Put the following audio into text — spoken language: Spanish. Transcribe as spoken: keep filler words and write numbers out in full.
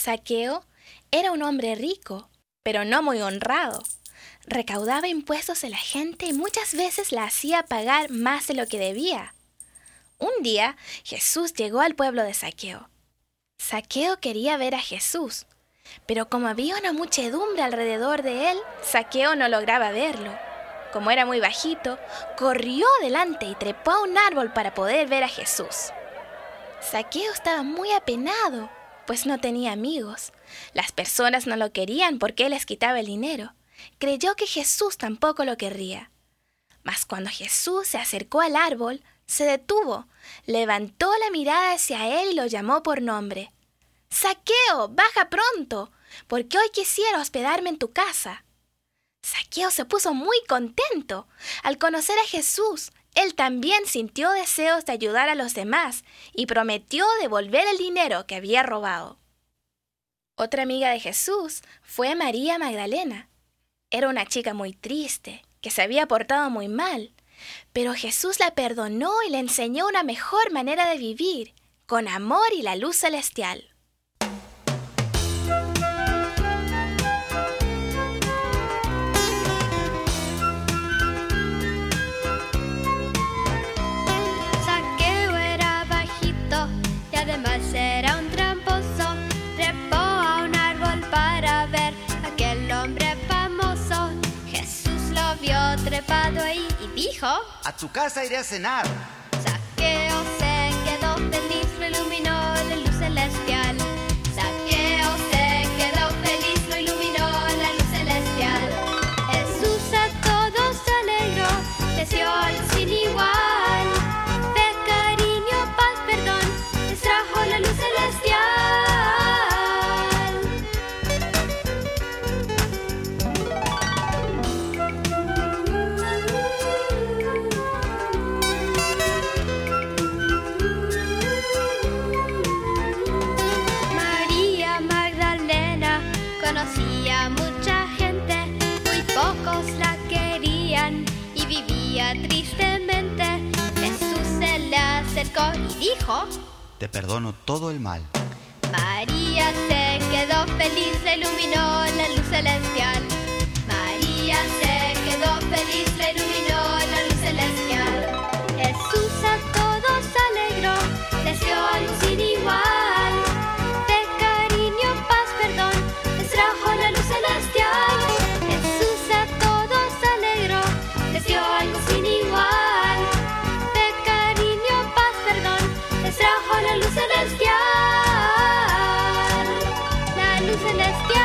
Zaqueo era un hombre rico, pero no muy honrado. Recaudaba impuestos de la gente y muchas veces la hacía pagar más de lo que debía. Un día, Jesús llegó al pueblo de Zaqueo. Zaqueo quería ver a Jesús, pero como había una muchedumbre alrededor de él, Zaqueo no lograba verlo. Como era muy bajito, corrió adelante y trepó a un árbol para poder ver a Jesús. Zaqueo estaba muy apenado, pues no tenía amigos. Las personas no lo querían porque él les quitaba el dinero. Creyó que Jesús tampoco lo querría. Mas cuando Jesús se acercó al árbol, se detuvo, levantó la mirada hacia él y lo llamó por nombre. «Zaqueo, baja pronto, porque hoy quisiera hospedarme en tu casa». Zaqueo se puso muy contento. Al conocer a Jesús, él también sintió deseos de ayudar a los demás y prometió devolver el dinero que había robado. Otra amiga de Jesús fue María Magdalena. Era una chica muy triste, que se había portado muy mal, pero Jesús la perdonó y le enseñó una mejor manera de vivir, con amor y la luz celestial. Zaqueo era bajito y además era un tramposo. Trepó a un árbol para ver a aquel hombre famoso. Jesús lo vio trepado ahí y dijo: a tu casa iré a cenar. Zaqueo se quedó feliz, lo iluminó la luz celestial. Zaqueo se quedó feliz, lo iluminó la luz celestial. Jesús a todos se alegró, les dio algo sin igual. De cariño, paz, perdón, les trajo la luz celestial. María Magdalena conocía a mucha gente, muy pocos la querían y vivía tristemente. Jesús se le acercó y dijo: te perdono todo el mal. María se quedó feliz, le iluminó la luz celestial. María se quedó feliz, le iluminó la luz celestial. Jesús a todos alegró, les dio algo sin igual. De cariño, paz, perdón, les trajo la luz celestial. Jesús a todos alegró, les dio algo sin igual. De cariño, paz, perdón, les trajo la luz celestial. La luz celestial.